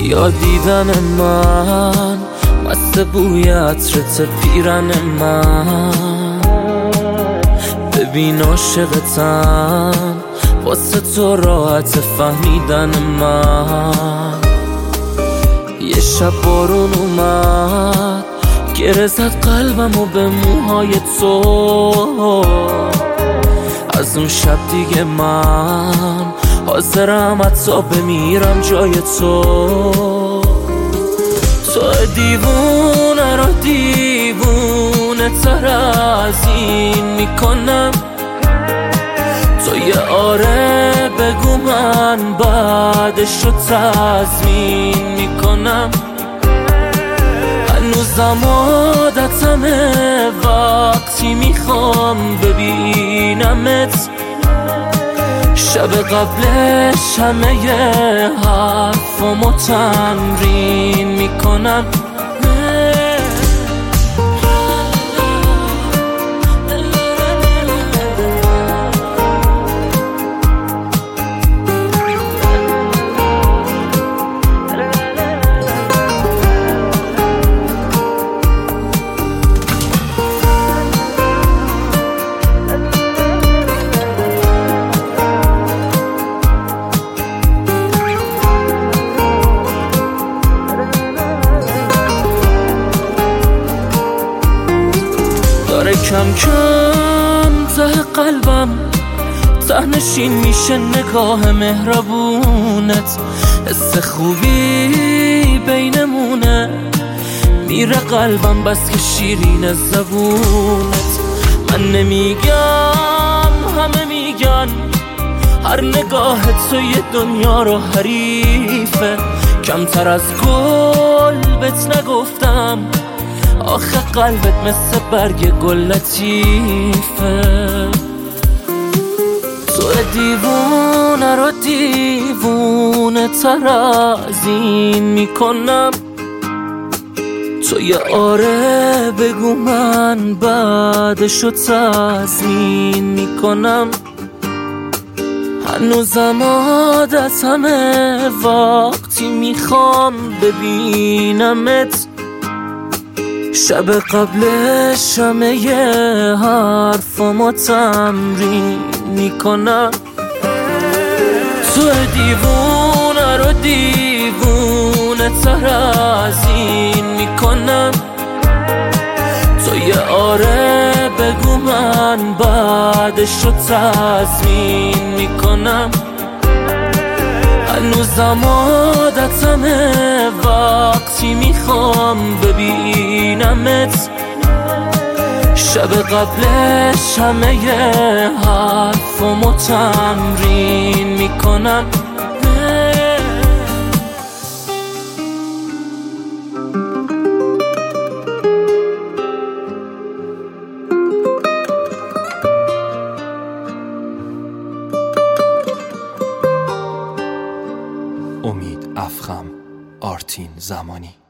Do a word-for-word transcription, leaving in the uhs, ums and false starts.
یا دیدن من مست بوی عطرت پیرن من، ببین عاشقتم واسه تو راحت فهمیدن من. یه شب بارون اومد گره زد قلبم و به موهای تو، از اون شب دیگه من حاضرم حتی بمیرم جای تو. تو دیوونه رو دیوونه تر از این میکنم، تو یه آره بگو من بعدش رو تضمین میکنم. هنوزم عادتمه وقتی میخوام ببینمت، شب قبلش همه ی حرفامو تمرین میکنم. داره کم کم ته قلبم تهنشین میشه نگاه مهربونت، حس خوبی بینمونه میره قلبم بس که شیرین زبونت. من نمیگم همه میگن هر نگاه تو یه دنیا رو حریفه، کمتر از گل بهت نگفتم آخه قلبت مثل برگ گل لطیفه. تو دیوونه رو دیوونه تر از این میکنم، تو یه آره بگو من بعدش رو تضمین میکنم. هنوزم عادتمه وقتی میخوام ببینمت، شب قبلش همه یه حرفامو تمرین میکنم. تو دیوونه رو دیوونه تر از این میکنم، تو یه آره بگو من بعدش رو تضمین میکنم. هنوزم عادتمه وقتی میخوام ببینمت، شب قبلش همه ی حرفامو تمرین میکنم. امید افخم، آرتین زمانی.